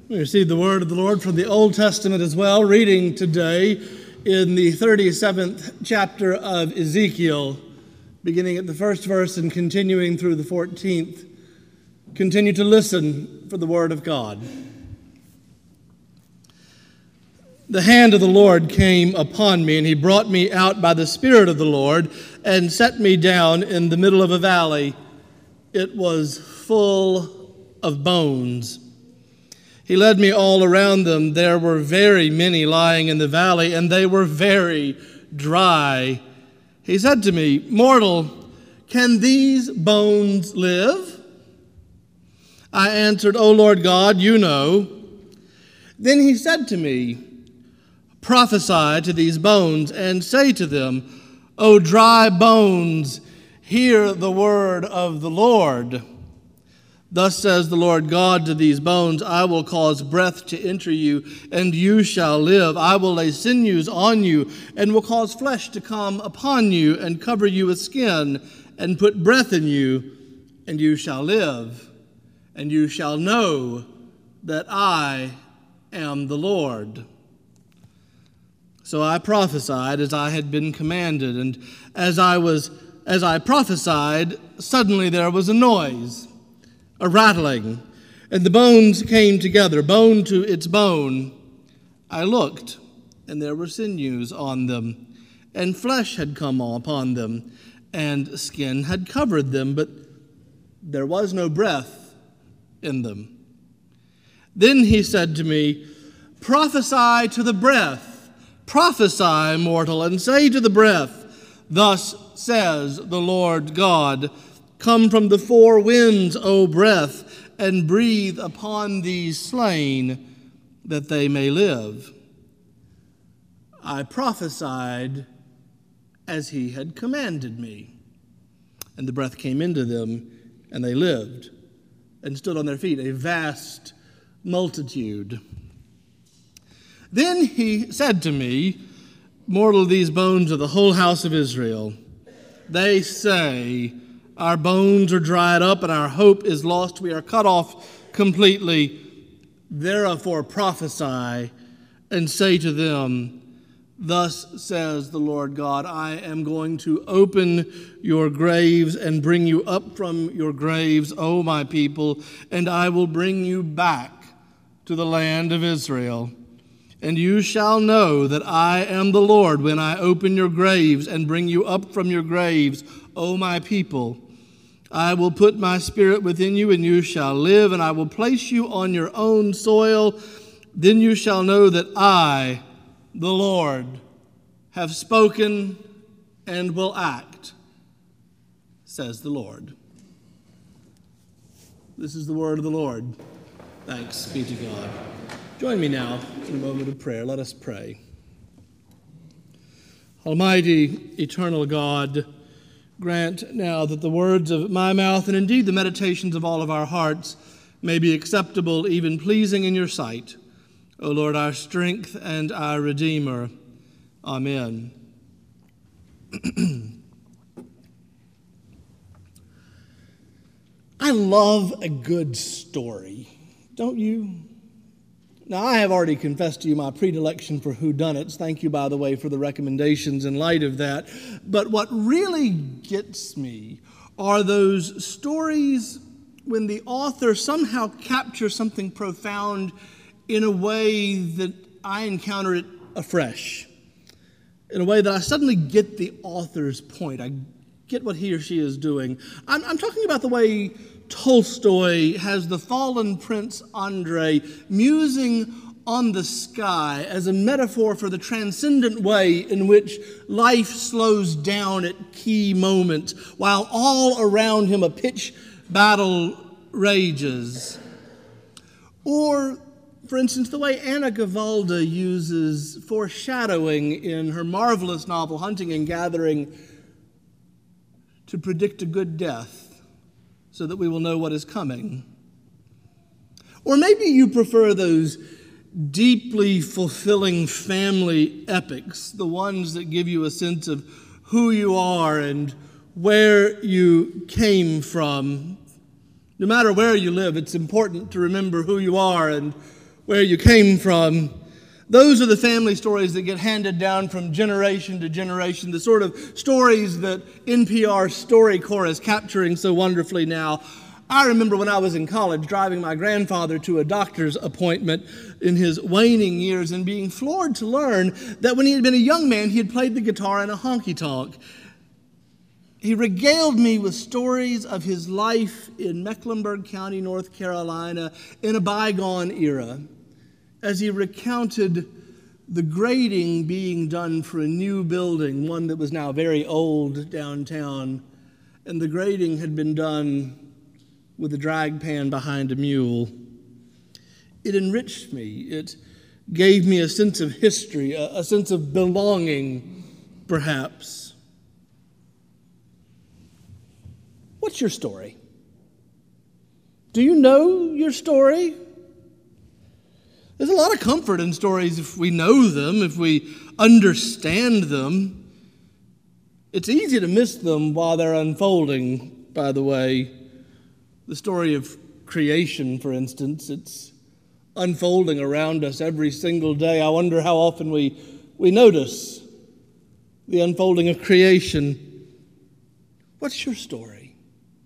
We receive the word of the Lord from the Old Testament as well, reading today in the 37th chapter of Ezekiel, beginning at the first verse and continuing through the 14th. Continue to listen for the word of God. The hand of the Lord came upon me, and he brought me out by the Spirit of the Lord and set me down in the middle of a valley. It was full of bones. He led me all around them. There were very many lying in the valley, and they were very dry. He said to me, "Mortal, can these bones live?" I answered, "O Lord God, you know." Then he said to me, "Prophesy to these bones and say to them, O dry bones, hear the word of the Lord. Thus says the Lord God to these bones, I will cause breath to enter you, and you shall live. I will lay sinews on you, and will cause flesh to come upon you, and cover you with skin, and put breath in you, and you shall live. And you shall know that I am the Lord." So I prophesied as I had been commanded, and as I prophesied, suddenly there was a noise, a rattling, and the bones came together, bone to its bone. I looked, and there were sinews on them, and flesh had come upon them, and skin had covered them, but there was no breath in them. Then he said to me, "Prophesy to the breath, prophesy, mortal, and say to the breath, Thus says the Lord God, Come from the four winds, O breath, and breathe upon these slain, that they may live." I prophesied as he had commanded me. And the breath came into them, and they lived, and stood on their feet, a vast multitude. Then he said to me, "Mortal, these bones are the whole house of Israel. They say, Our bones are dried up, and our hope is lost. We are cut off completely. Therefore prophesy, and say to them, Thus says the Lord God, I am going to open your graves and bring you up from your graves, O my people, and I will bring you back to the land of Israel. And you shall know that I am the Lord when I open your graves and bring you up from your graves, O my people. I will put my spirit within you, and you shall live, and I will place you on your own soil. Then you shall know that I, the Lord, have spoken and will act, says the Lord." This is the word of the Lord. Thanks be to God. Join me now in a moment of prayer. Let us pray. Almighty, eternal God, grant now that the words of my mouth and indeed the meditations of all of our hearts may be acceptable, even pleasing in your sight. O Lord, our strength and our Redeemer. Amen. I love a good story, don't you? Now, I have already confessed to you my predilection for whodunits. Thank you, by the way, for the recommendations in light of that. But what really gets me are those stories when the author somehow captures something profound in a way that I encounter it afresh, in a way that I suddenly get the author's point. I get what he or she is doing. I'm talking about the way Tolstoy has the fallen Prince Andrei musing on the sky as a metaphor for the transcendent way in which life slows down at key moments while all around him a pitched battle rages. Or, for instance, the way Anna Gavalda uses foreshadowing in her marvelous novel Hunting and Gathering to predict a good death, so that we will know what is coming. Or maybe you prefer those deeply fulfilling family epics, the ones that give you a sense of who you are and where you came from. No matter where you live, it's important to remember who you are and where you came from. Those are the family stories that get handed down from generation to generation, the sort of stories that NPR's StoryCorps is capturing so wonderfully now. I remember when I was in college driving my grandfather to a doctor's appointment in his waning years and being floored to learn that when he had been a young man, he had played the guitar in a honky-tonk. He regaled me with stories of his life in Mecklenburg County, North Carolina, in a bygone era, as he recounted the grading being done for a new building, one that was now very old downtown, and the grading had been done with a drag pan behind a mule. It enriched me. It gave me a sense of history, a sense of belonging, perhaps. What's your story? Do you know your story? There's a lot of comfort in stories if we know them, if we understand them. It's easy to miss them while they're unfolding, by the way. The story of creation, for instance, it's unfolding around us every single day. I wonder how often we notice the unfolding of creation. What's your story?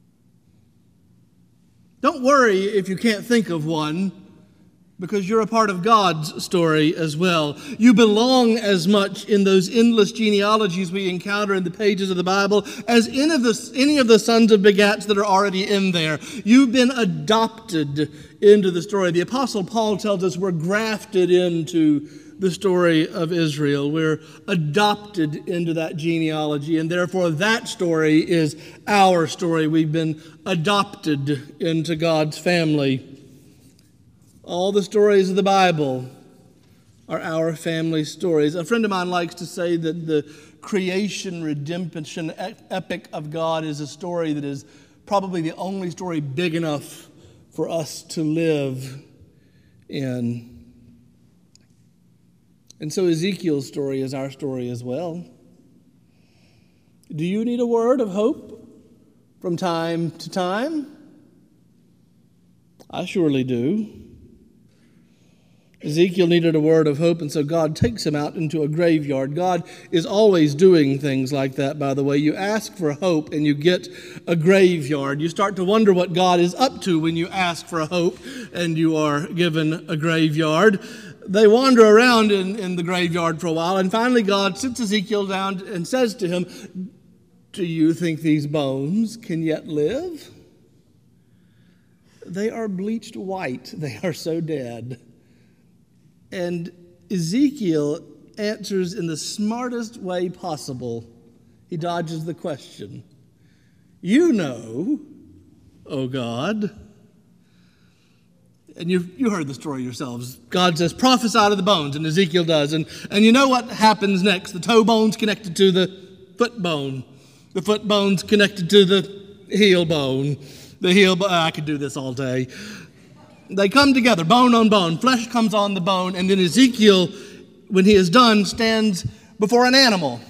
Don't worry if you can't think of one, because you're a part of God's story as well. You belong as much in those endless genealogies we encounter in the pages of the Bible as any of the sons of begats that are already in there. You've been adopted into the story. The Apostle Paul tells us we're grafted into the story of Israel. We're adopted into that genealogy, and therefore that story is our story. We've been adopted into God's family. All the stories of the Bible are our family stories. A friend of mine likes to say that the creation redemption epic of God is a story that is probably the only story big enough for us to live in. And so Ezekiel's story is our story as well. Do you need a word of hope from time to time? I surely do. Ezekiel needed a word of hope, and so God takes him out into a graveyard. God is always doing things like that, by the way. You ask for hope, and you get a graveyard. You start to wonder what God is up to when you ask for hope, and you are given a graveyard. They wander around in the graveyard for a while, and finally God sits Ezekiel down and says to him, "Do you think these bones can yet live? They are bleached white. They are so dead." And Ezekiel answers in the smartest way possible. He dodges the question. "You know, O God." And you heard the story yourselves. God says, "Prophesy to the bones," and Ezekiel does. And you know what happens next. The toe bone's connected to the foot bone. The foot bone's connected to the heel bone. The heel bone, I could do this all day. They come together, bone on bone. Flesh comes on the bone, and then Ezekiel, when he is done, stands before an animal.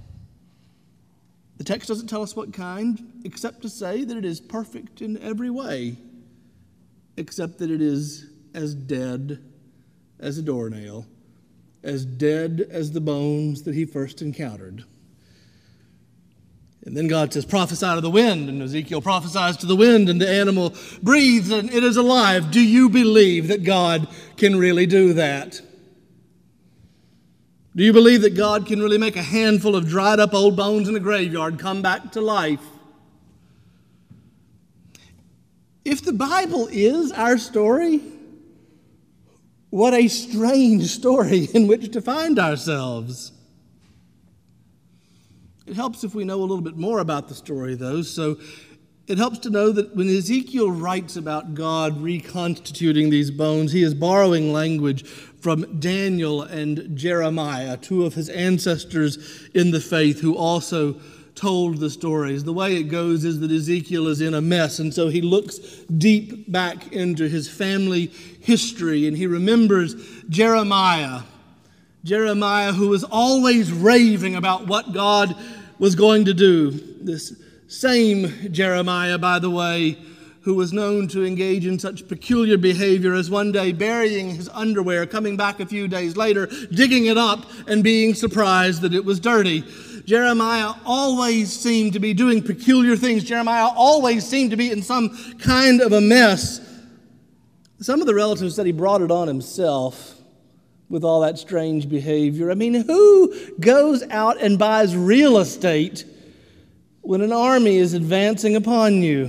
The text doesn't tell us what kind, except to say that it is perfect in every way, except that it is as dead as a doornail, as dead as the bones that he first encountered. And then God says, "Prophesy to the wind," and Ezekiel prophesies to the wind, and the animal breathes, and it is alive. Do you believe that God can really do that? Do you believe that God can really make a handful of dried up old bones in a graveyard come back to life? If the Bible is our story, what a strange story in which to find ourselves. It helps if we know a little bit more about the story, though. So it helps to know that when Ezekiel writes about God reconstituting these bones, he is borrowing language from Daniel and Jeremiah, two of his ancestors in the faith who also told the stories. The way it goes is that Ezekiel is in a mess, and so he looks deep back into his family history, and he remembers Jeremiah, who was always raving about what God was going to do. This same Jeremiah, by the way, who was known to engage in such peculiar behavior as one day burying his underwear, coming back a few days later, digging it up, and being surprised that it was dirty. Jeremiah always seemed to be doing peculiar things. Jeremiah always seemed to be in some kind of a mess. Some of the relatives said he brought it on himself with all that strange behavior. I mean, who goes out and buys real estate when an army is advancing upon you?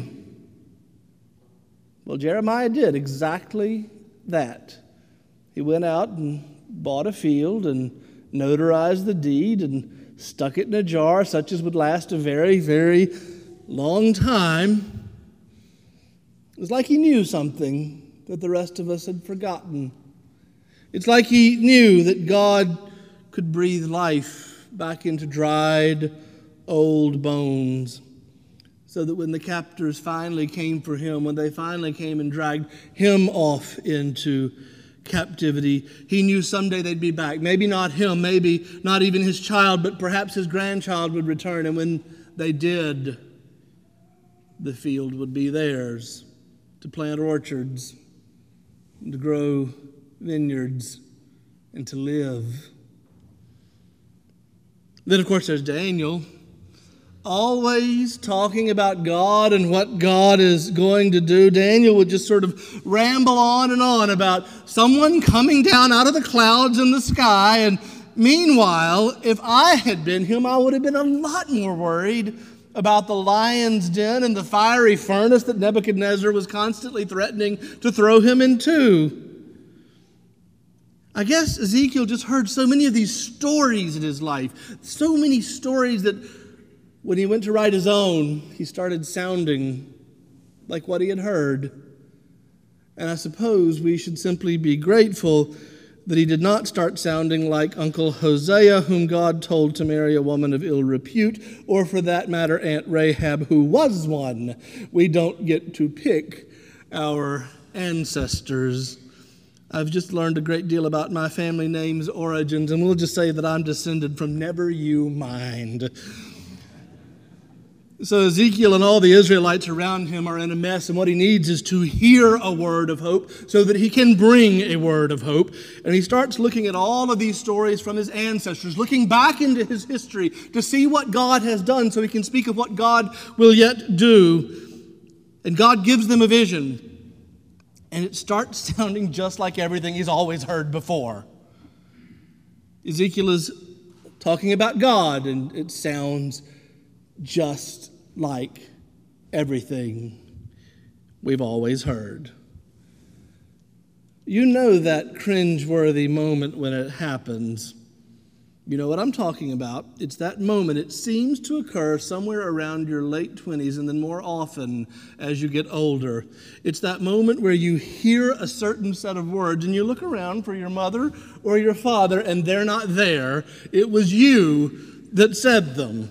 Well, Jeremiah did exactly that. He went out and bought a field and notarized the deed and stuck it in a jar such as would last a very, very long time. It was like he knew something that the rest of us had forgotten. It's like he knew that God could breathe life back into dried, old bones, so that when the captors finally came for him, when they finally came and dragged him off into captivity, he knew someday they'd be back. Maybe not him, maybe not even his child, but perhaps his grandchild would return. And when they did, the field would be theirs to plant orchards, to grow vineyards, and to live. Then, of course, there's Daniel, always talking about God and what God is going to do. Daniel would just sort of ramble on and on about someone coming down out of the clouds in the sky. And meanwhile, if I had been him, I would have been a lot more worried about the lion's den and the fiery furnace that Nebuchadnezzar was constantly threatening to throw him into. I guess Ezekiel just heard so many of these stories in his life, so many stories that when he went to write his own, he started sounding like what he had heard. And I suppose we should simply be grateful that he did not start sounding like Uncle Hosea, whom God told to marry a woman of ill repute, or for that matter, Aunt Rahab, who was one. We don't get to pick our ancestors. I've just learned a great deal about my family name's origins, and we'll just say that I'm descended from never you mind. So Ezekiel and all the Israelites around him are in a mess, and what he needs is to hear a word of hope so that he can bring a word of hope. And he starts looking at all of these stories from his ancestors, looking back into his history to see what God has done so he can speak of what God will yet do. And God gives them a vision. And it starts sounding just like everything he's always heard before. Ezekiel is talking about God, and it sounds just like everything we've always heard. You know that cringeworthy moment when it happens. You know what I'm talking about. It's that moment. It seems to occur somewhere around your late 20s and then more often as you get older. It's that moment where you hear a certain set of words and you look around for your mother or your father and they're not there. It was you that said them.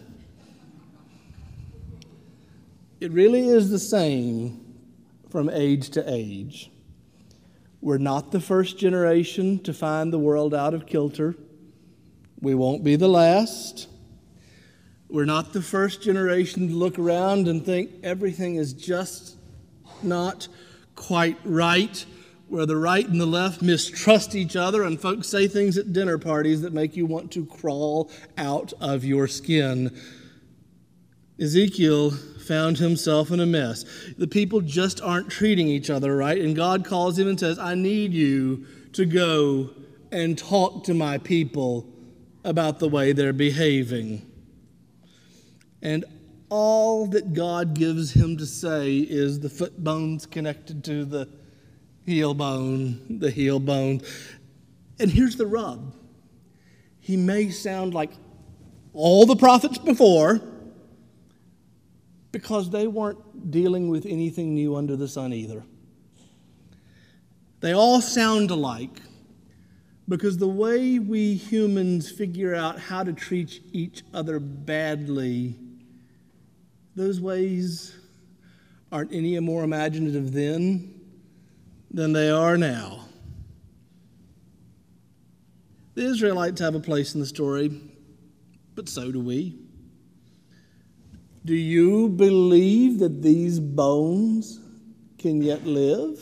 It really is the same from age to age. We're not the first generation to find the world out of kilter. We won't be the last. We're not the first generation to look around and think everything is just not quite right, where the right and the left mistrust each other and folks say things at dinner parties that make you want to crawl out of your skin. Ezekiel found himself in a mess. The people just aren't treating each other right, and God calls him and says, I need you to go and talk to my people about the way they're behaving. And all that God gives him to say is the foot bones connected to the heel bone. And here's the rub. He may sound like all the prophets before because they weren't dealing with anything new under the sun either. They all sound alike. Because the way we humans figure out how to treat each other badly, those ways aren't any more imaginative then than they are now. The Israelites have a place in the story, but so do we. Do you believe that these bones can yet live?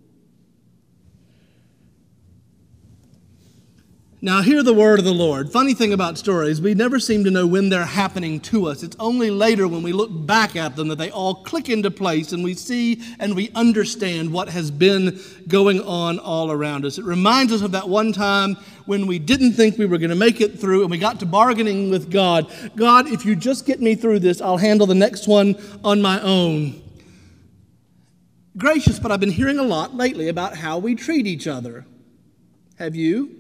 Now hear the word of the Lord. Funny thing about stories, we never seem to know when they're happening to us. It's only later when we look back at them that they all click into place and we see and we understand what has been going on all around us. It reminds us of that one time when we didn't think we were going to make it through and we got to bargaining with God. God, if you just get me through this, I'll handle the next one on my own. Gracious, but I've been hearing a lot lately about how we treat each other. Have you?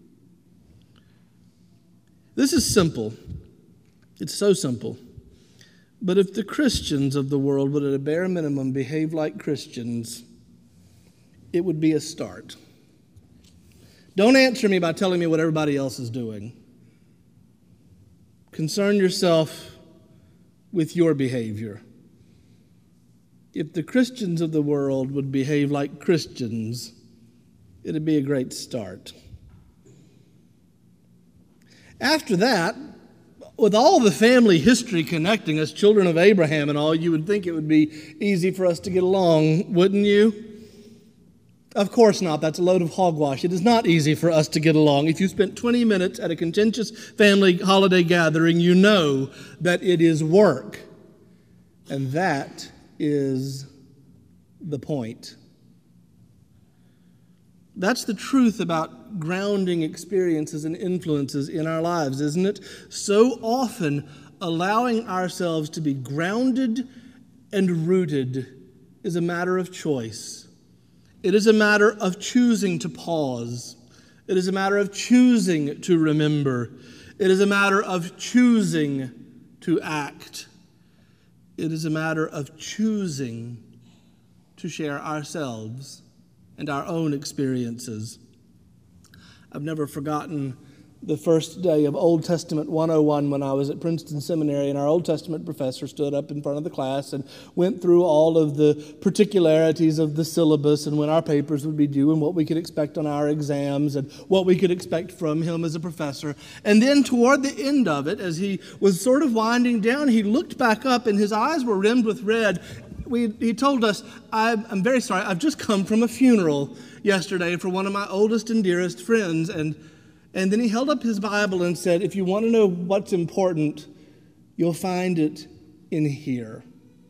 This is simple. It's so simple. But if the Christians of the world would at a bare minimum behave like Christians, it would be a start. Don't answer me by telling me what everybody else is doing. Concern yourself with your behavior. If the Christians of the world would behave like Christians, it'd be a great start. After that, with all the family history connecting us, children of Abraham and all, you would think it would be easy for us to get along, wouldn't you? Of course not. That's a load of hogwash. It is not easy for us to get along. If you spent 20 minutes at a contentious family holiday gathering, you know that it is work. And that is the point. That's the truth about grounding experiences and influences in our lives, isn't it? So often, allowing ourselves to be grounded and rooted is a matter of choice. It is a matter of choosing to pause. It is a matter of choosing to remember. It is a matter of choosing to act. It is a matter of choosing to share ourselves and our own experiences. I've never forgotten the first day of Old Testament 101 when I was at Princeton Seminary, and our Old Testament professor stood up in front of the class and went through all of the particularities of the syllabus and when our papers would be due and what we could expect on our exams and what we could expect from him as a professor. And then toward the end of it, as he was sort of winding down, he looked back up and his eyes were rimmed with red. He told us, I'm very sorry, I've just come from a funeral yesterday for one of my oldest and dearest friends. And then he held up his Bible and said, if you want to know what's important, you'll find it in here.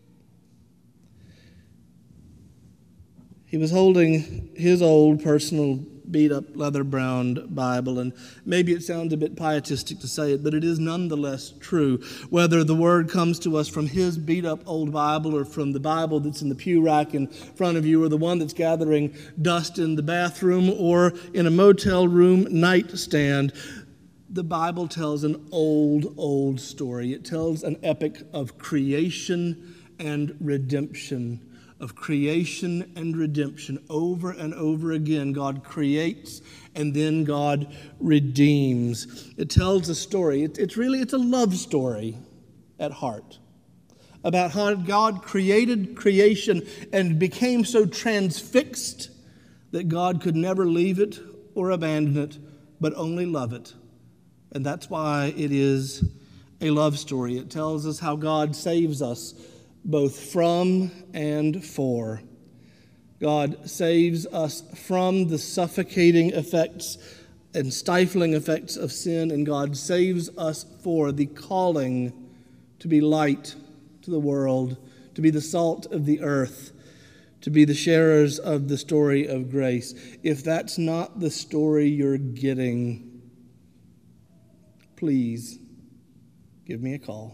He was holding his old personal beat-up leather-bound Bible, and maybe it sounds a bit pietistic to say it, but it is nonetheless true. Whether the word comes to us from his beat-up old Bible or from the Bible that's in the pew rack in front of you or the one that's gathering dust in the bathroom or in a motel room nightstand, the Bible tells an old story. It tells an epic of creation and redemption. Of creation and redemption. Over and over again, God creates and then God redeems. It tells a story. It's a love story at heart about how God created creation and became so transfixed that God could never leave it or abandon it, but only love it. And that's why it is a love story. It tells us how God saves us both from and for. God saves us from the suffocating effects and stifling effects of sin, and God saves us for the calling to be light to the world, to be the salt of the earth, to be the sharers of the story of grace. If that's not the story you're getting, please give me a call.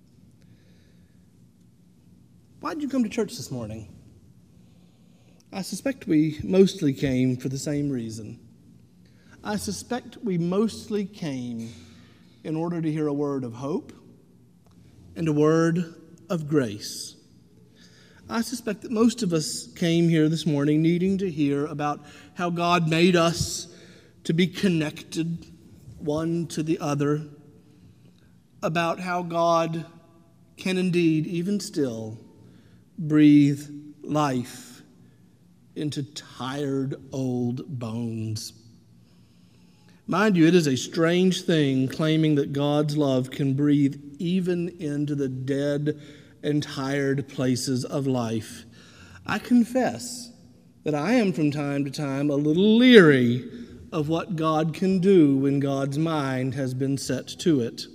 Why did you come to church this morning? I suspect we mostly came for the same reason. I suspect we mostly came in order to hear a word of hope and a word of grace. I suspect that most of us came here this morning needing to hear about how God made us to be connected one to the other, about how God can indeed, even still, breathe life into tired old bones. Mind you, it is a strange thing claiming that God's love can breathe even into the dead and tired places of life. I confess that I am from time to time a little leery of what God can do when God's mind has been set to it.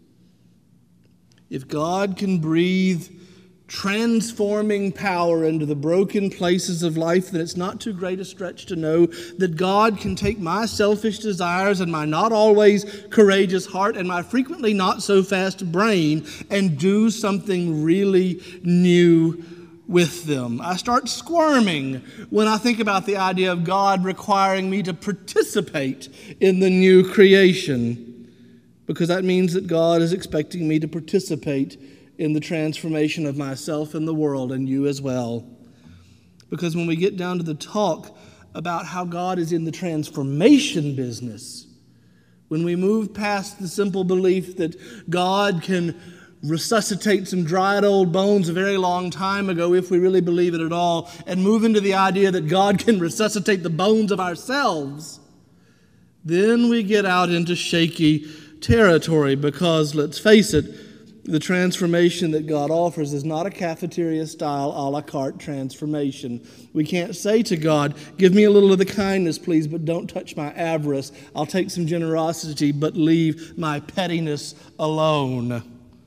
If God can breathe transforming power into the broken places of life, then it's not too great a stretch to know that God can take my selfish desires and my not always courageous heart and my frequently not so fast brain and do something really new with them. I start squirming when I think about the idea of God requiring me to participate in the new creation, because that means that God is expecting me to participate in the transformation of myself and the world, and you as well. Because when we get down to the talk about how God is in the transformation business, when we move past the simple belief that God can resuscitate some dried old bones a very long time ago, if we really believe it at all, and move into the idea that God can resuscitate the bones of ourselves, then we get out into shaky territory, because let's face it, the transformation that God offers is not a cafeteria-style a la carte transformation. We can't say to God, give me a little of the kindness, please, but don't touch my avarice. I'll take some generosity, but leave my pettiness alone.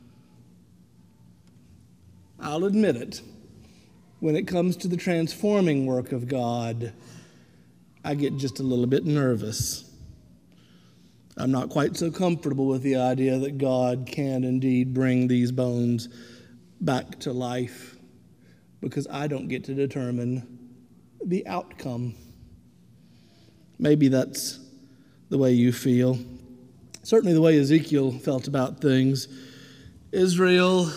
I'll admit it. When it comes to the transforming work of God, I get just a little bit nervous. I'm not quite so comfortable with the idea that God can indeed bring these bones back to life, because I don't get to determine the outcome. Maybe that's the way you feel. Certainly the way Ezekiel felt about things. Israel's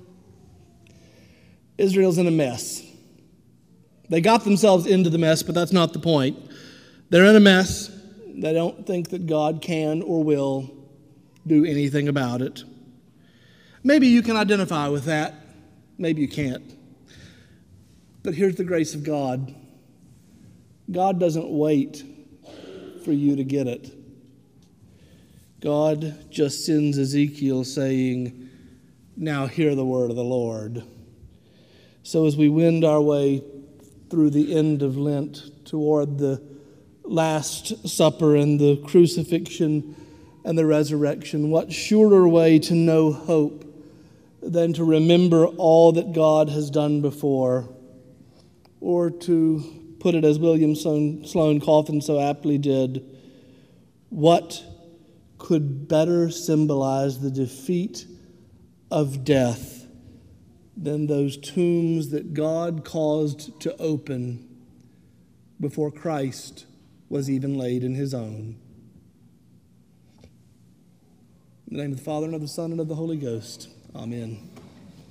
in a mess. They got themselves into the mess, but that's not the point. They're in a mess. They don't think that God can or will do anything about it. Maybe you can identify with that. Maybe you can't. But here's the grace of God. God doesn't wait for you to get it. God just sends Ezekiel saying, now hear the word of the Lord. So as we wend our way through the end of Lent toward the Last Supper and the crucifixion and the resurrection, what surer way to know hope than to remember all that God has done before, or to put it as William Sloane Coffin so aptly did, what could better symbolize the defeat of death than those tombs that God caused to open before Christ was even laid in his own. In the name of the Father, and of the Son, and of the Holy Ghost. Amen.